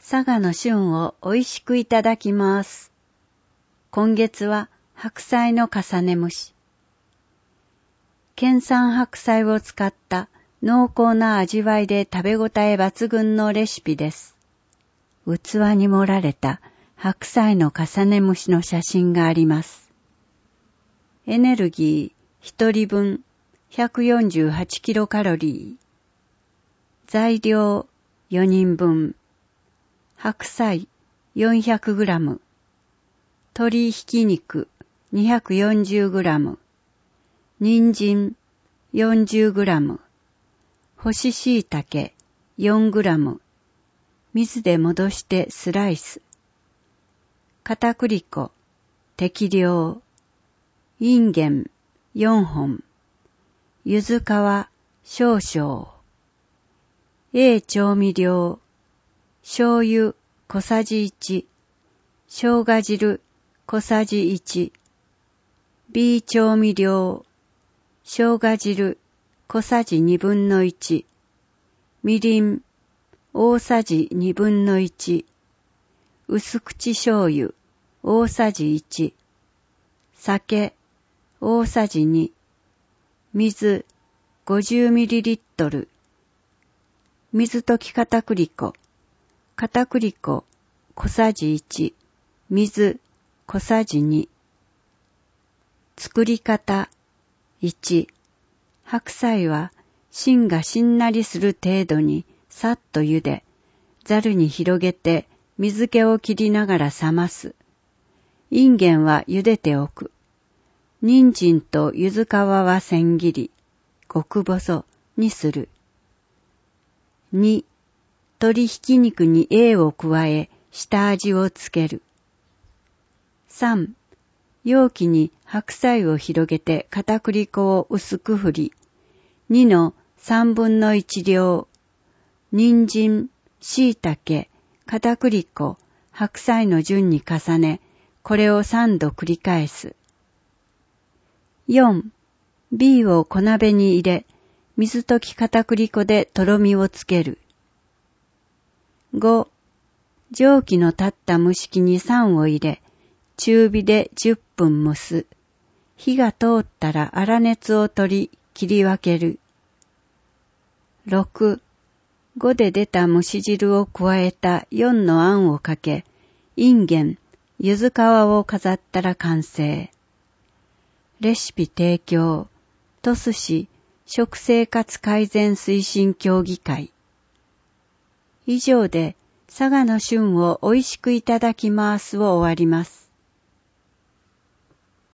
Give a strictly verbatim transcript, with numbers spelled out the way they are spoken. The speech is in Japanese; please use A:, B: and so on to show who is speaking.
A: 佐賀の旬をおいしくいただきます。今月は白菜の重ね蒸し。県産白菜を使った濃厚な味わいで食べ応え抜群のレシピです。器に盛られた白菜の重ね蒸しの写真があります。エネルギーひとりぶんひゃくよんじゅうはちキロカロリー。材料よにんぶん。白菜 よんひゃくグラム。鶏ひき肉 にひゃくよんじゅうグラム。人参 よんじゅうグラム。干し椎茸 よんグラム。水で戻してスライス。片栗粉適量。インゲンよんほん。柚子皮少々。A 調味料。醤油小さじいち。生姜汁小さじいち。B 調味料。生姜汁小さじにぶんのいち。みりん大さじにぶんのいち。薄口醤油大さじいち。酒大さじに。水 ごじゅうミリリットル。水溶き片栗粉。片栗粉小さじいち。水小さじに。作り方いち。白菜は芯がしんなりする程度にさっと茹で、ざるに広げて水気を切りながら冷ます。インゲンは茹でておく。人参と柚子皮は千切り、極細にする。に、鶏ひき肉に A を加え、下味をつける。さん、容器に白菜を広げて片栗粉を薄く振り、にのさんぶんのいち量、人参、椎茸、片栗粉、白菜の順に重ね、これをさんど繰り返す。よん、B を小鍋に入れ、水溶き片栗粉でとろみをつける。ご、蒸気の立った蒸し器に酸を入れ、中火でじゅっぷん蒸す。火が通ったら粗熱を取り、切り分ける。ろく、ごで出た蒸し汁を加えたよんのあんをかけ、インゲン、柚子皮を飾ったら完成。レシピ提供、鳥栖市食生活改善推進協議会。以上で、佐賀の旬をおいしくいただきますを終わります。